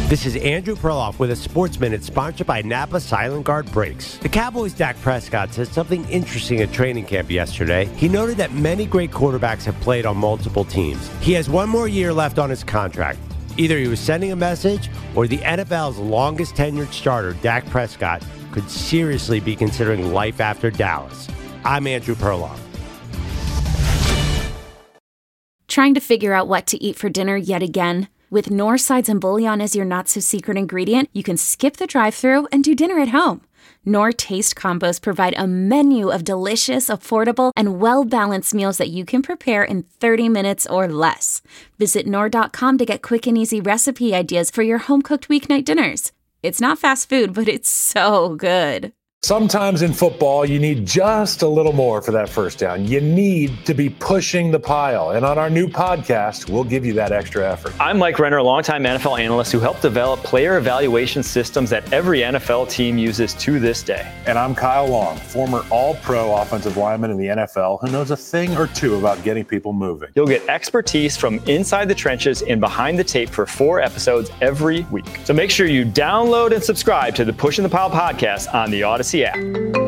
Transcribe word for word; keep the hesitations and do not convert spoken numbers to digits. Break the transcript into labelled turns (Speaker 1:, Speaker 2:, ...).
Speaker 1: This is Andrew Perloff with a Sports Minute sponsored by Napa Silent Guard Brakes. The Cowboys' Dak Prescott said something interesting at training camp yesterday. He noted that many great quarterbacks have played on multiple teams. He has one more year left on his contract. Either he was sending a message or the N F L's longest tenured starter, Dak Prescott, could seriously be considering life after Dallas. I'm Andrew Perloff.
Speaker 2: Trying to figure out what to eat for dinner yet again? With Knorr Sides and Bouillon as your not-so-secret ingredient, you can skip the drive-thru and do dinner at home. Knorr Taste Combos provide a menu of delicious, affordable, and well-balanced meals that you can prepare in thirty minutes or less. Visit Knorr dot com to get quick and easy recipe ideas for your home-cooked weeknight dinners. It's not fast food, but it's so good.
Speaker 3: Sometimes in football, you need just a little more for that first down. You need to be pushing the pile. And on our new podcast, we'll give you that extra effort.
Speaker 4: I'm Mike Renner, a longtime N F L analyst who helped develop player evaluation systems that every N F L team uses to this day.
Speaker 3: And I'm Kyle Long, former all-pro offensive lineman in the N F L who knows a thing or two about getting people moving.
Speaker 4: You'll get expertise from inside the trenches and behind the tape for four episodes every week. So make sure you download and subscribe to the Pushing the Pile podcast on the Odyssey app.